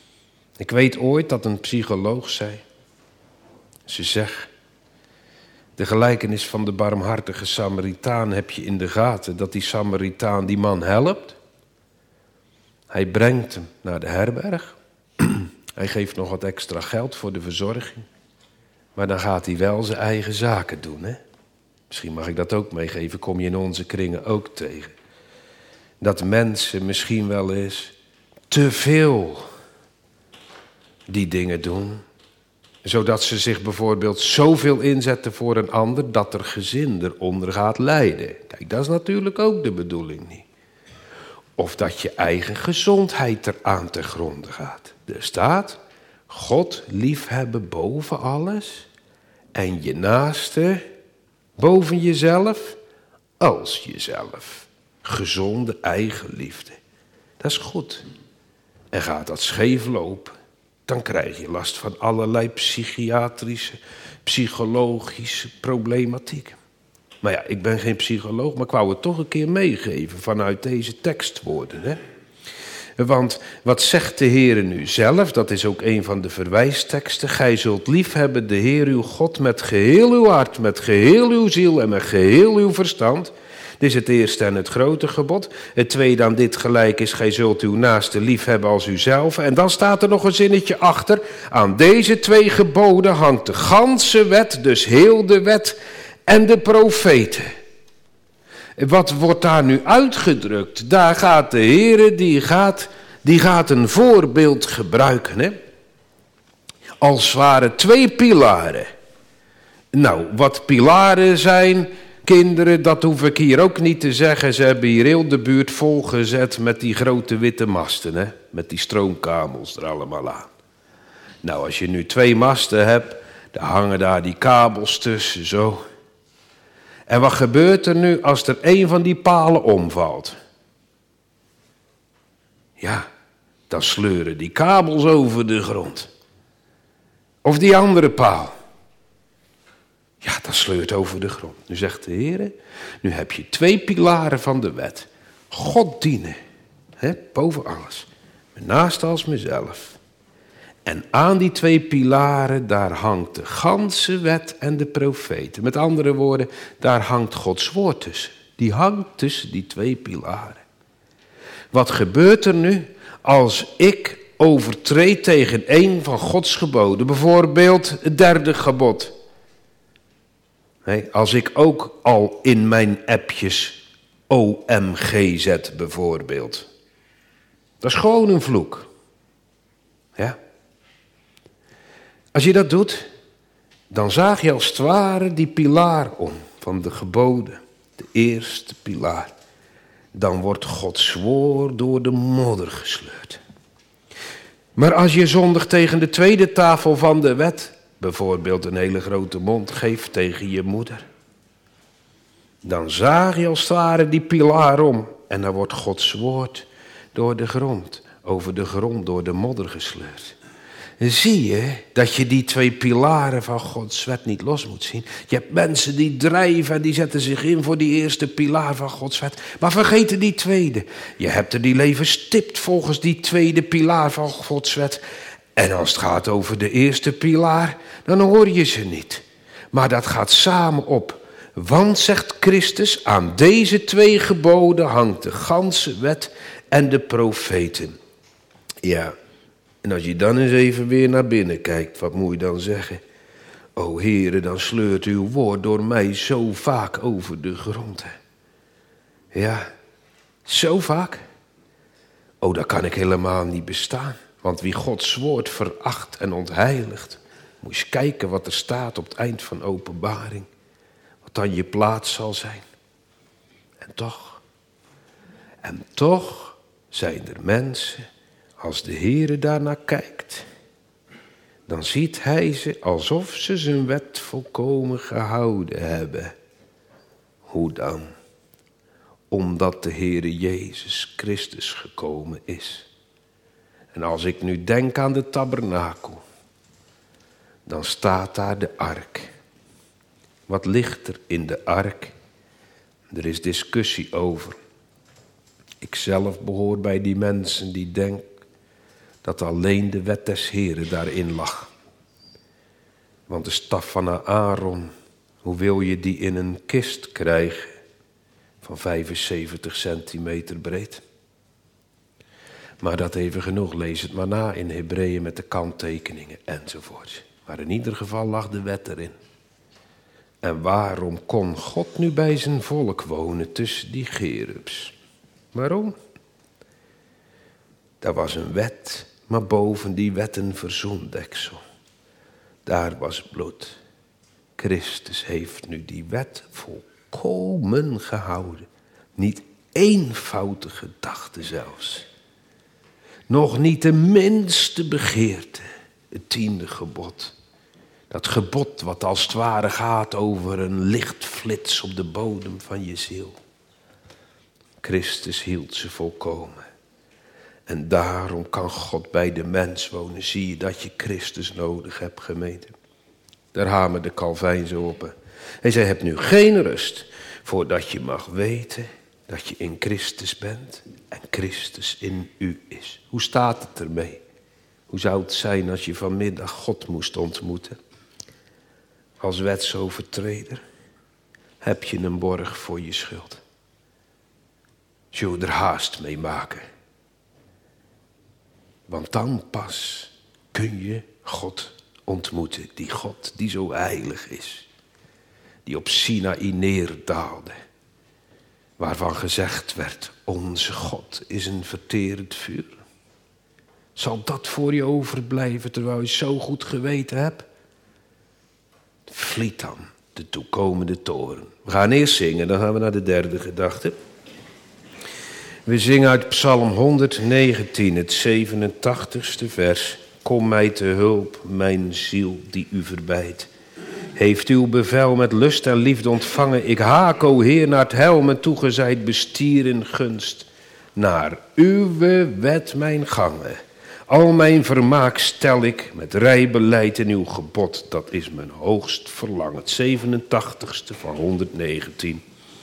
Ik weet ooit dat een psycholoog zei. Ze zegt, De gelijkenis van de barmhartige Samaritaan heb je in de gaten. Dat die Samaritaan die man helpt. Hij brengt hem naar de herberg. Hij geeft nog wat extra geld voor de verzorging. Maar dan gaat hij wel zijn eigen zaken doen. Hè? Misschien mag ik dat ook meegeven. Kom je in onze kringen ook tegen. Dat mensen misschien wel eens te veel die dingen doen. Zodat ze zich bijvoorbeeld zoveel inzetten voor een ander dat er gezin eronder gaat lijden. Kijk, dat is natuurlijk ook de bedoeling niet. Of dat je eigen gezondheid eraan te gronde gaat. Er staat, God liefhebben boven alles en je naaste boven jezelf als jezelf. Gezonde eigenliefde. Dat is goed. En gaat dat scheef lopen, dan krijg je last van allerlei psychiatrische, psychologische problematiek. Maar ja, ik ben geen psycholoog, maar ik wou het toch een keer meegeven vanuit deze tekstwoorden. Hè? Want wat zegt de Heer nu zelf? Dat is ook een van de verwijsteksten. Gij zult liefhebben de Heer uw God met geheel uw hart, met geheel uw ziel en met geheel uw verstand. Dit is het eerste en het grote gebod. Het tweede aan dit gelijk is, gij zult uw naaste liefhebben als uzelf. En dan staat er nog een zinnetje achter. Aan deze 2 geboden hangt de ganse wet, dus heel de wet en de profeten. Wat wordt daar nu uitgedrukt? Daar gaat de Heer, die gaat een voorbeeld gebruiken. Hè? Als het ware 2 pilaren. Nou, wat pilaren zijn, kinderen, dat hoef ik hier ook niet te zeggen. Ze hebben hier heel de buurt volgezet met die grote witte masten. Hè? Met die stroomkabels er allemaal aan. Nou, als je nu 2 masten hebt, dan hangen daar die kabels tussen, zo. En wat gebeurt er nu als er 1 van die palen omvalt? Ja, dan sleuren die kabels over de grond. Of die andere paal. Ja, dat sleurt over de grond. Nu zegt de Heer, nu heb je 2 pilaren van de wet. God dienen, hè, boven alles. Mijn naaste als mezelf. En aan die 2 pilaren, daar hangt de ganse wet en de profeten. Met andere woorden, daar hangt Gods woord tussen. Die hangt tussen die 2 pilaren. Wat gebeurt er nu als ik overtreed tegen 1 van Gods geboden? Bijvoorbeeld het 3e gebod. Nee, als ik ook al in mijn appjes OMG zet bijvoorbeeld. Dat is gewoon een vloek. Ja. Als je dat doet, dan zaag je als het ware die pilaar om van de geboden. De eerste pilaar. Dan wordt Gods woord door de modder gesleurd. Maar als je zondigt tegen de 2e tafel van de wet, bijvoorbeeld een hele grote mond geeft tegen je moeder, dan zaag je als het ware die pilaar om. En dan wordt Gods woord door de grond, over de grond, door de modder gesleurd. Zie je dat je die 2 pilaren van Gods wet niet los moet zien. Je hebt mensen die drijven en die zetten zich in voor die eerste pilaar van Gods wet. Maar vergeten die tweede. Je hebt er die leven stipt volgens die 2e pilaar van Gods wet. En als het gaat over de eerste pilaar, dan hoor je ze niet. Maar dat gaat samen op. Want, zegt Christus, aan deze 2 geboden hangt de ganse wet en de profeten. Ja. En als je dan eens even weer naar binnen kijkt, wat moet je dan zeggen? O Heere, dan sleurt uw woord door mij zo vaak over de grond. Hè? Ja, zo vaak. Oh, dat kan ik helemaal niet bestaan. Want wie Gods woord veracht en ontheiligt, moet je eens kijken wat er staat op het eind van Openbaring. Wat dan je plaats zal zijn. En toch zijn er mensen, als de Heere daarnaar kijkt, dan ziet hij ze alsof ze zijn wet volkomen gehouden hebben. Hoe dan? Omdat de Heere Jezus Christus gekomen is. En als ik nu denk aan de tabernakel, dan staat daar de ark. Wat ligt er in de ark? Er is discussie over. Ik zelf behoor bij die mensen die denken dat alleen de wet des Heren daarin lag. Want de staf van Aaron Hoe wil je die in een kist krijgen van 75 centimeter breed? Maar dat even genoeg, lees het maar na in Hebreeën met de kanttekeningen enzovoort. Maar in ieder geval lag de wet erin. En waarom kon God nu bij zijn volk wonen tussen die gerubs? Waarom? Daar was een wet, maar boven die wet een verzoendeksel. Daar was bloed. Christus heeft nu die wet volkomen gehouden. Niet één foute gedachte zelfs. Nog niet de minste begeerte. Het 10e gebod. Dat gebod wat als het ware gaat over een lichtflits op de bodem van je ziel. Christus hield ze volkomen. En daarom kan God bij de mens wonen. Zie je dat je Christus nodig hebt, gemeente. Daar hamerde Calvijn zo op. Hè. Hij zei, heb nu geen rust voordat je mag weten dat je in Christus bent en Christus in u is. Hoe staat het ermee? Hoe zou het zijn als je vanmiddag God moest ontmoeten? Als wetsovertreder heb je een borg voor je schuld. Zul je er haast mee maken. Want dan pas kun je God ontmoeten. Die God die zo heilig is. Die op Sinaï neerdaalde. Waarvan gezegd werd, onze God is een verterend vuur. Zal dat voor je overblijven terwijl je zo goed geweten hebt? Vliet dan de toekomende toren. We gaan eerst zingen, dan gaan we naar de 3e gedachte. We zingen uit Psalm 119, het 87ste vers. Kom mij te hulp, mijn ziel die u verbijt. Heeft uw bevel met lust en liefde ontvangen. Ik haak, o Heer, naar het heil, mijn toegezeid bestier in gunst. Naar uw wet mijn gangen. Al mijn vermaak stel ik met rijbeleid in uw gebod. Dat is mijn hoogst verlangen. Het 87ste van 119.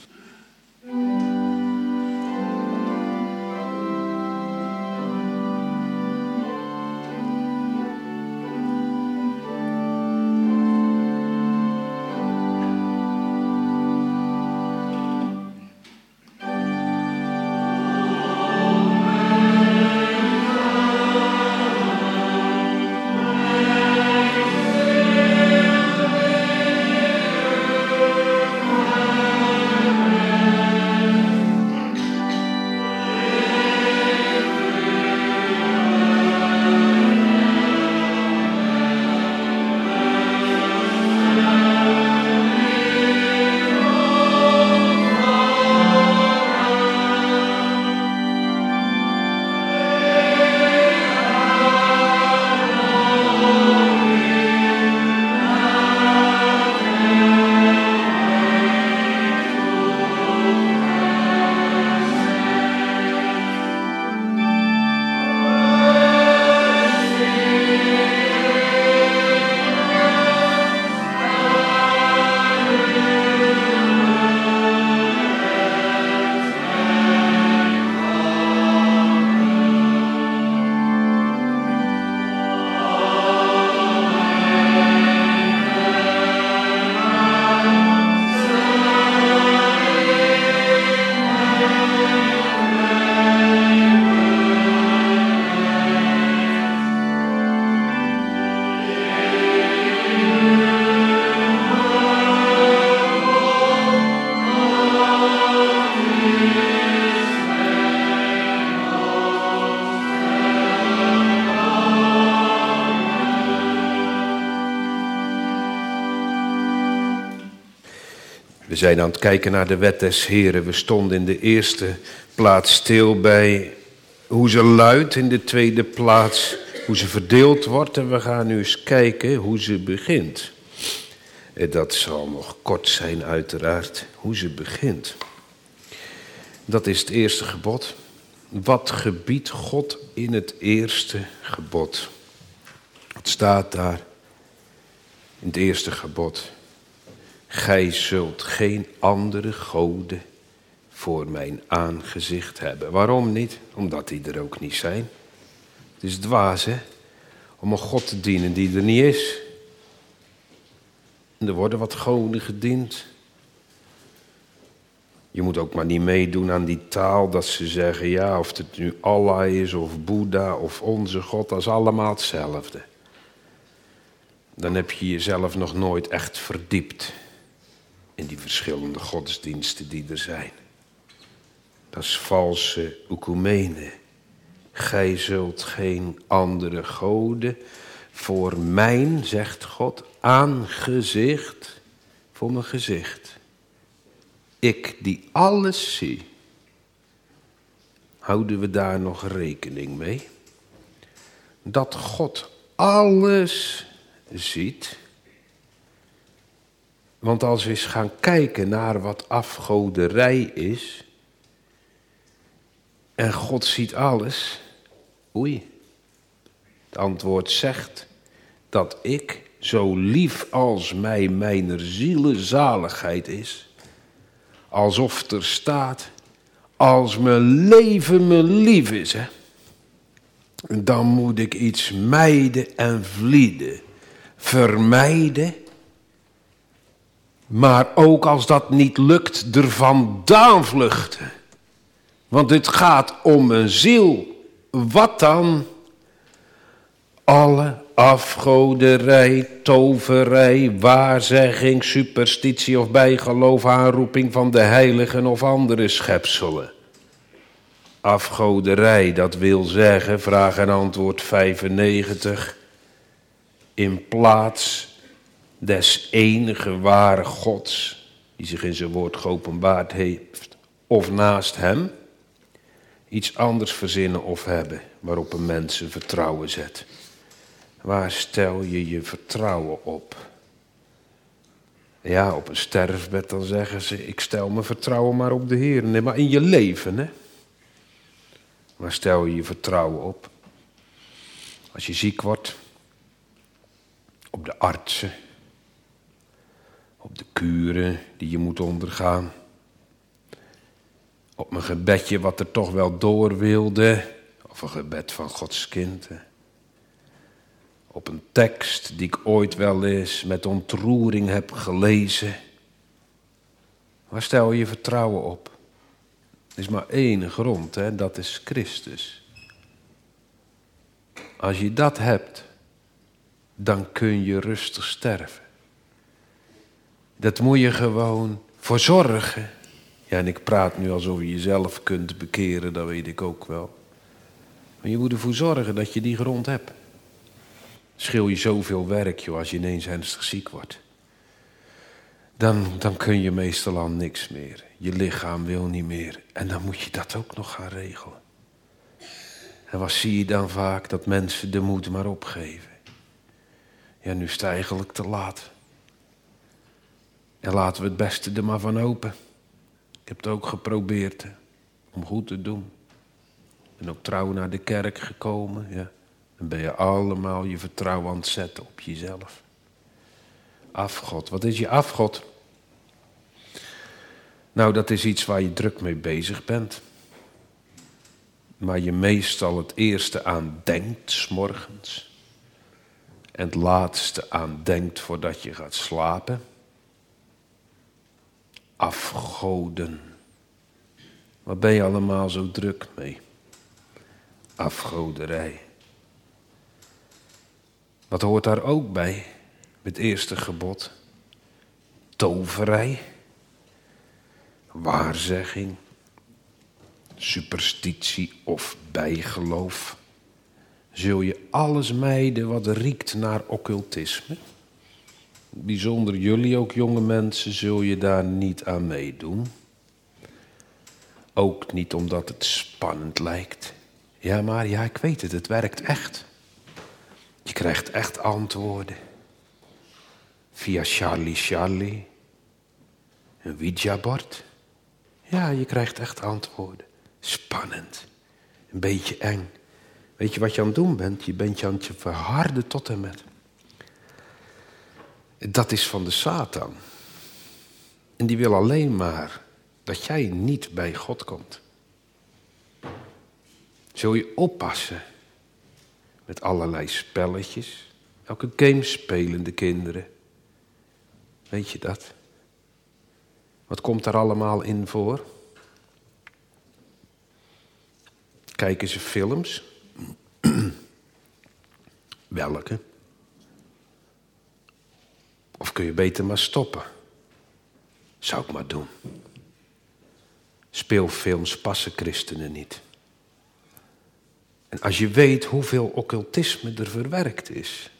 We zijn aan het kijken naar de wet des Heren. We stonden in de eerste plaats stil bij hoe ze luidt, in de tweede plaats hoe ze verdeeld wordt. En we gaan nu eens kijken hoe ze begint. Dat zal nog kort zijn uiteraard, hoe ze begint. Dat is het eerste gebod. Wat gebiedt God in het eerste gebod? Wat staat daar in het eerste gebod? Gij zult geen andere goden voor mijn aangezicht hebben. Waarom niet? Omdat die er ook niet zijn. Het is dwaas, hè? Om een God te dienen die er niet is. Er worden wat goden gediend. Je moet ook maar niet meedoen aan die taal dat ze zeggen, ja, of het nu Allah is of Boeddha of onze God, dat is allemaal hetzelfde. Dan heb je jezelf nog nooit echt verdiept in die verschillende godsdiensten die er zijn. Dat is valse oekumene. Gij zult geen andere goden voor mijn, zegt God, aangezicht, voor mijn gezicht. Ik die alles zie. Houden we daar nog rekening mee? Dat God alles ziet. Want als we eens gaan kijken naar wat afgoderij is, en God ziet alles, oei. Het antwoord zegt dat ik, zo lief als mij mijner ziele zaligheid is, alsof er staat, als mijn leven me lief is, hè, dan moet ik iets mijden en vlieden. Vermijden. Maar ook als dat niet lukt, er vandaan vluchten. Want het gaat om een ziel. Wat dan? Alle afgoderij, toverij, waarzegging, superstitie of bijgeloof, aanroeping van de heiligen of andere schepselen. Afgoderij, dat wil zeggen, vraag en antwoord 95, in plaats des enige ware Gods, die zich in zijn woord geopenbaard heeft, of naast hem, iets anders verzinnen of hebben, waarop een mens zijn vertrouwen zet. Waar stel je je vertrouwen op? Ja, op een sterfbed dan zeggen ze, ik stel mijn vertrouwen maar op de Heer. Nee, maar in je leven, hè? Waar stel je je vertrouwen op? Als je ziek wordt, op de artsen, op de kuren die je moet ondergaan, op een gebedje wat er toch wel door wilde, of een gebed van Gods kind. Op een tekst die ik ooit wel eens met ontroering heb gelezen. Waar stel je vertrouwen op? Er is maar één grond, hè? Dat is Christus. Als je dat hebt, dan kun je rustig sterven. Dat moet je gewoon voor zorgen. Ja, en ik praat nu alsof je jezelf kunt bekeren, dat weet ik ook wel. Maar je moet ervoor zorgen dat je die grond hebt. Schil je zoveel werk, joh, als je ineens ernstig ziek wordt. Dan kun je meestal al niks meer. Je lichaam wil niet meer. En dan moet je dat ook nog gaan regelen. En wat zie je dan vaak? Dat mensen de moed maar opgeven. Ja, nu is het eigenlijk te laat. En laten we het beste er maar van open. Ik heb het ook geprobeerd om goed te doen. En ook trouw naar de kerk gekomen. Ja. Dan ben je allemaal je vertrouwen aan het zetten op jezelf. Afgod. Wat is je afgod? Nou, dat is iets waar je druk mee bezig bent. Maar je meestal het eerste aan denkt 's morgens. En het laatste aan denkt voordat je gaat slapen. Afgoden. Waar ben je allemaal zo druk mee? Afgoderij. Wat hoort daar ook bij? Het eerste gebod. Toverij. Waarzegging. Superstitie of bijgeloof. Zul je alles mijden wat riekt naar occultisme? Bijzonder jullie, ook jonge mensen, zul je daar niet aan meedoen. Ook niet omdat het spannend lijkt. Ja, maar ja, ik weet het, het werkt echt. Je krijgt echt antwoorden. Via Charlie, een Ouija-bord. Ja, je krijgt echt antwoorden. Spannend. Een beetje eng. Weet je wat je aan het doen bent? Je bent je aan het verharden tot en met. Dat is van de Satan. En die wil alleen maar dat jij niet bij God komt. Zul je oppassen met allerlei spelletjes. Elke game spelen de kinderen. Weet je dat? Wat komt daar allemaal in voor? Kijken ze films? Welke? Of kun je beter maar stoppen? Zou ik maar doen. Speelfilms passen christenen niet. En als je weet hoeveel occultisme er verwerkt is.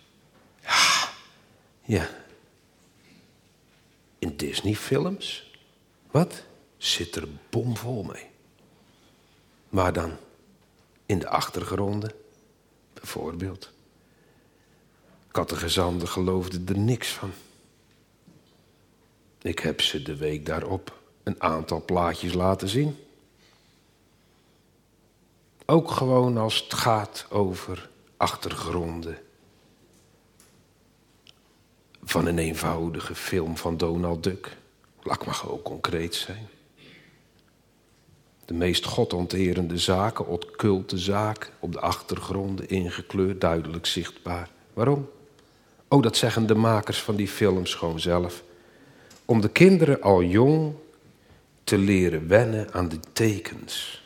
Ja. In Disney-films. Wat? Zit er bomvol mee. Maar dan? In de achtergronden. Bijvoorbeeld. Kattegezanden geloofden er niks van. Ik heb ze de week daarop een aantal plaatjes laten zien. Ook gewoon als het gaat over achtergronden. Van een eenvoudige film van Donald Duck. Laat maar gewoon concreet zijn. De meest godonterende zaken, occulte zaken, op de achtergronden ingekleurd, duidelijk zichtbaar. Waarom? Oh, dat zeggen de makers van die films gewoon zelf. Om de kinderen al jong te leren wennen aan de tekens.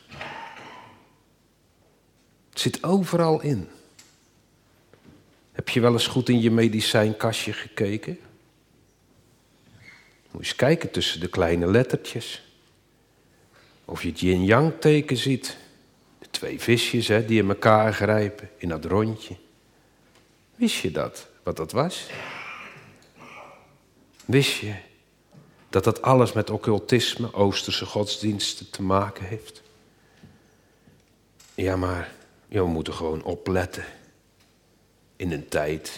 Het zit overal in. Heb je wel eens goed in je medicijnkastje gekeken? Moet je eens kijken tussen de kleine lettertjes. Of je het yin-yang teken ziet. De twee visjes die in elkaar grijpen in dat rondje. Wist je dat, wat dat was? Wist je dat dat alles met occultisme, Oosterse godsdiensten te maken heeft? Ja, maar we moeten gewoon opletten. In een tijd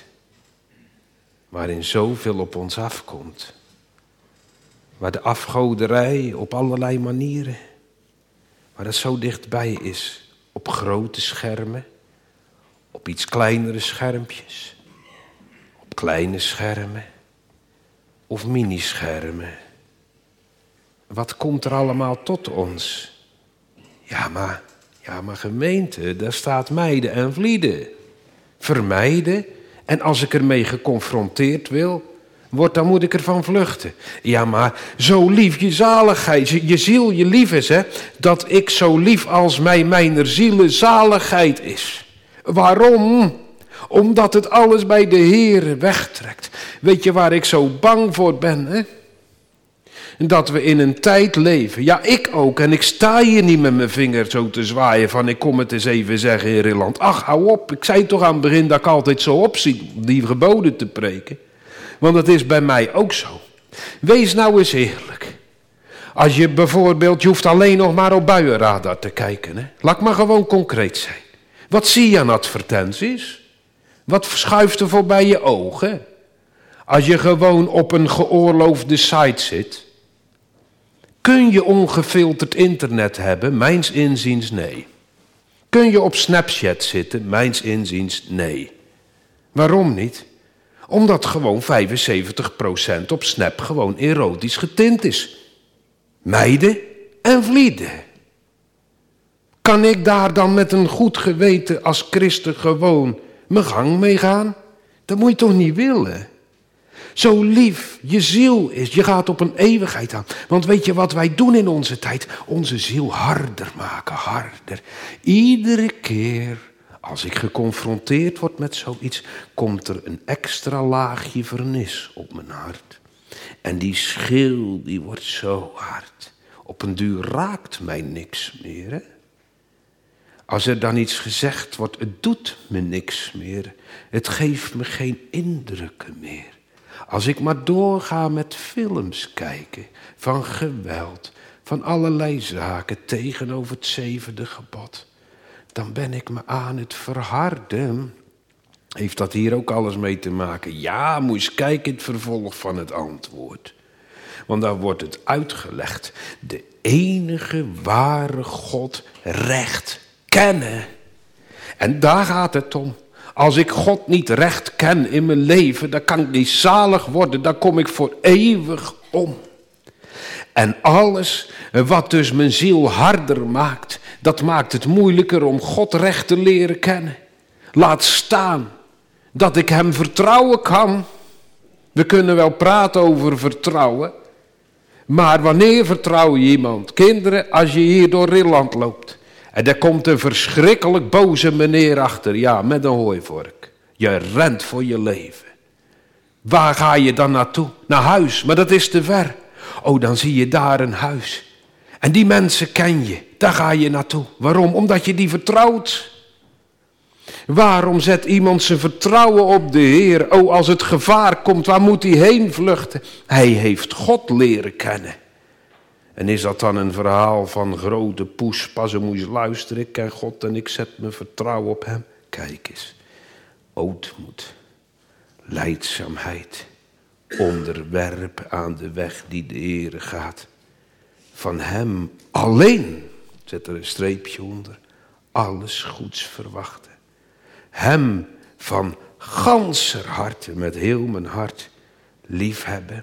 waarin zoveel op ons afkomt. Waar de afgoderij op allerlei manieren, waar het zo dichtbij is. Op grote schermen, op iets kleinere schermpjes, op kleine schermen of minischermen. Wat komt er allemaal tot ons? Ja, maar gemeente, daar staat mijden en vlieden. Vermijden. En als ik ermee geconfronteerd word, dan moet ik ervan vluchten. Ja, maar zo lief je zaligheid, je ziel je lief is, dat ik zo lief als mij mijner ziele zaligheid is. Waarom? Omdat het alles bij de Heere wegtrekt. Weet je waar ik zo bang voor ben, Dat we in een tijd leven. Ja, ik ook. En ik sta hier niet met mijn vinger zo te zwaaien van ik kom het eens even zeggen in Rilland. Ach, hou op. Ik zei toch aan het begin dat ik altijd zo opzie die geboden te preken. Want dat is bij mij ook zo. Wees nou eens eerlijk. Als je bijvoorbeeld, je hoeft alleen nog maar op buienradar te kijken. Laat maar gewoon concreet zijn. Wat zie je aan advertenties? Wat schuift er voorbij je ogen? Als je gewoon op een geoorloofde site zit. Kun je ongefilterd internet hebben? Mijns inziens nee. Kun je op Snapchat zitten? Mijns inziens nee. Waarom niet? Omdat gewoon 75% op Snap gewoon erotisch getint is. Mijden en vlieden. Kan ik daar dan met een goed geweten als christen gewoon mijn gang mee gaan? Dat moet je toch niet willen? Zo lief je ziel is, je gaat op een eeuwigheid aan. Want weet je wat wij doen in onze tijd? Onze ziel harder maken, harder. Iedere keer als ik geconfronteerd word met zoiets, komt er een extra laagje vernis op mijn hart. En die schil, die wordt zo hard. Op een duur raakt mij niks meer. Als er dan iets gezegd wordt, het doet me niks meer. Het geeft me geen indrukken meer. Als ik maar doorga met films kijken, van geweld, van allerlei zaken tegenover het 7e gebod, dan ben ik me aan het verharden. Heeft dat hier ook alles mee te maken? Ja, moet eens kijken in het vervolg van het antwoord. Want daar wordt het uitgelegd. De enige ware God recht kennen. En daar gaat het om. Als ik God niet recht ken in mijn leven, dan kan ik niet zalig worden. Dan kom ik voor eeuwig om. En alles wat dus mijn ziel harder maakt, dat maakt het moeilijker om God recht te leren kennen. Laat staan dat ik hem vertrouwen kan. We kunnen wel praten over vertrouwen. Maar wanneer vertrouw je iemand? Kinderen, als je hier door Rilland loopt. En er komt een verschrikkelijk boze meneer achter. Ja, met een hooivork. Je rent voor je leven. Waar ga je dan naartoe? Naar huis, maar dat is te ver. Oh, dan zie je daar een huis. En die mensen ken je. Daar ga je naartoe. Waarom? Omdat je die vertrouwt. Waarom zet iemand zijn vertrouwen op de Heer? Oh, als het gevaar komt, waar moet hij heen vluchten? Hij heeft God leren kennen. En is dat dan een verhaal van grote poes? Pas moet je luisteren, ik ken God en ik zet mijn vertrouwen op hem. Kijk eens, ootmoed, lijdzaamheid, onderwerp aan de weg die de Heer gaat. Van hem alleen, zet er een streepje onder, alles goeds verwachten. Hem van ganser harte, met heel mijn hart, liefhebben,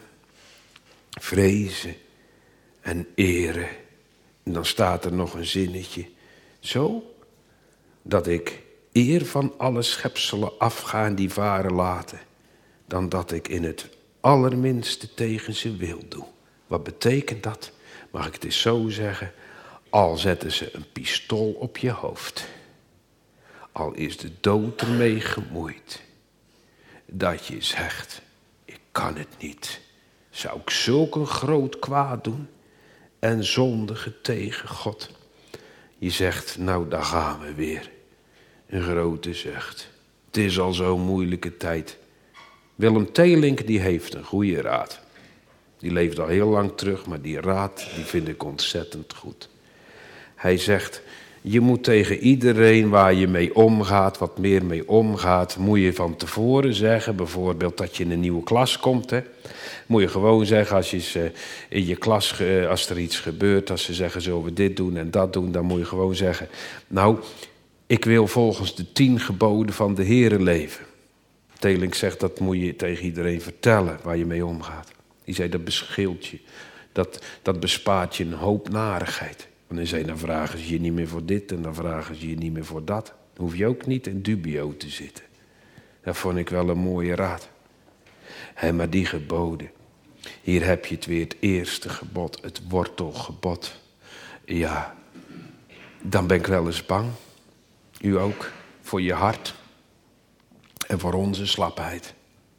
vrezen en eren. En dan staat er nog een zinnetje. Zo, dat ik eer van alle schepselen afga en die varen laten, dan dat ik in het allerminste tegen ze wil doe. Wat betekent dat? Mag ik het eens zo zeggen? Al zetten ze een pistool op je hoofd. Al is de dood ermee gemoeid. Dat je zegt, ik kan het niet. Zou ik zulk een groot kwaad doen en zondigen tegen God? Je zegt, nou daar gaan we weer. Een grote zucht. Het is al zo'n moeilijke tijd. Willem Teelink die heeft een goede raad. Die leeft al heel lang terug, maar die raad die vind ik ontzettend goed. Hij zegt, je moet tegen iedereen waar je mee omgaat, wat meer mee omgaat, moet je van tevoren zeggen, bijvoorbeeld dat je in een nieuwe klas komt. Hè. Moet je gewoon zeggen, als je in je klas, als er iets gebeurt, als ze zeggen, zullen we dit doen en dat doen, dan moet je gewoon zeggen, nou, ik wil volgens de 10 geboden van de Heere leven. Teelink zegt, dat moet je tegen iedereen vertellen waar je mee omgaat. Die zei, dat bescheelt je, dat bespaart je een hoop narigheid. En hij zei, dan vragen ze je niet meer voor dit en dan vragen ze je niet meer voor dat. Dan hoef je ook niet in dubio te zitten. Dat vond ik wel een mooie raad. Maar die geboden. Hier heb je het weer, het eerste gebod, het wortelgebod. Ja, dan ben ik wel eens bang. U ook, voor je hart. En voor onze slapheid.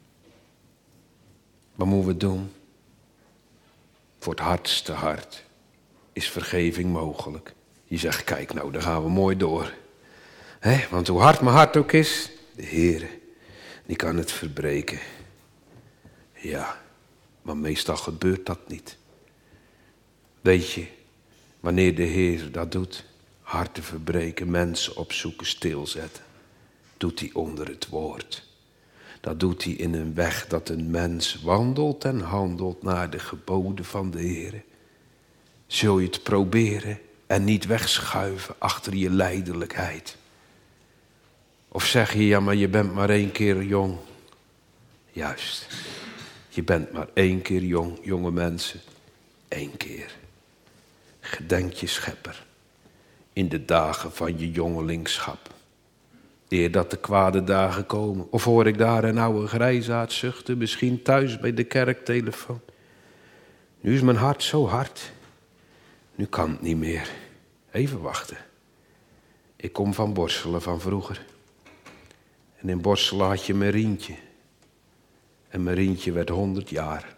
Wat moeten we doen? Voor het hardste hart is vergeving mogelijk. Je zegt, kijk nou, daar gaan we mooi door. Want hoe hard mijn hart ook is, de Heere, die kan het verbreken. Ja, maar meestal gebeurt dat niet. Weet je, wanneer de Heer dat doet, harten verbreken, mensen opzoeken, stilzetten, doet hij onder het woord. Dat doet hij in een weg dat een mens wandelt en handelt naar de geboden van de Heer. Zul je het proberen en niet wegschuiven achter je lijdelijkheid? Of zeg je, ja, maar je bent maar 1 keer jong. Juist, je bent maar 1 keer jong, jonge mensen. 1 keer. Gedenk je schepper in de dagen van je jongelingschap. Eer dat de kwade dagen komen. Of hoor ik daar een oude grijsaard zuchten, misschien thuis bij de kerktelefoon. Nu is mijn hart zo hard. Nu kan het niet meer. Even wachten. Ik kom van Borselen van vroeger. En in Borselen had je Marientje. En Marientje werd 100 jaar.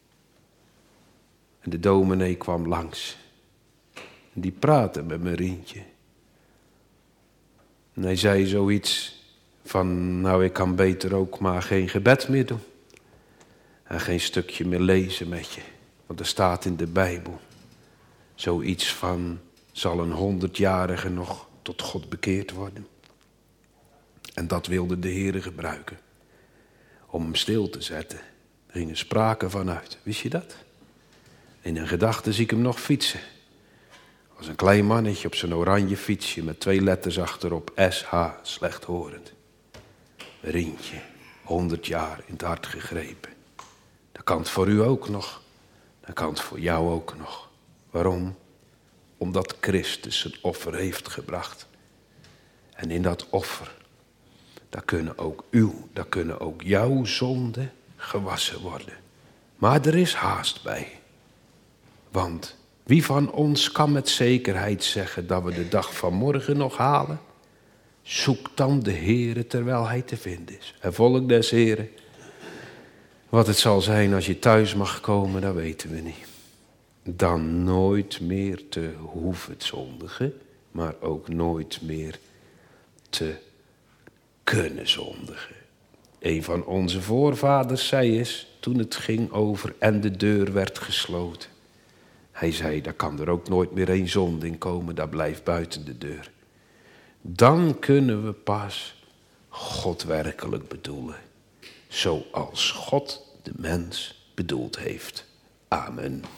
En de dominee kwam langs. En die praatte met Marientje. En hij zei zoiets van, nou ik kan beter ook maar geen gebed meer doen. En geen stukje meer lezen met je. Want er staat in de Bijbel zoiets van, zal een 100-jarige nog tot God bekeerd worden? En dat wilde de Heere gebruiken. Om hem stil te zetten. Er gingen spraken vanuit. Wist je dat? In een gedachte zie ik hem nog fietsen. Als een klein mannetje op zijn oranje fietsje met 2 letters achterop. SH, slechthorend. Rientje, 100 jaar in het hart gegrepen. Dat kan het voor u ook nog. Dat kan het voor jou ook nog. Waarom? Omdat Christus het offer heeft gebracht. En in dat offer, daar kunnen ook jouw zonden gewassen worden. Maar er is haast bij. Want wie van ons kan met zekerheid zeggen dat we de dag van morgen nog halen? Zoek dan de Heere terwijl hij te vinden is. En volk des Heeren, wat het zal zijn als je thuis mag komen, dat weten we niet. Dan nooit meer te hoeven zondigen, maar ook nooit meer te kunnen zondigen. Een van onze voorvaders zei eens, toen het ging over en de deur werd gesloten. Hij zei, daar kan er ook nooit meer een zonde in komen, dat blijft buiten de deur. Dan kunnen we pas God werkelijk bedoelen. Zoals God de mens bedoeld heeft. Amen.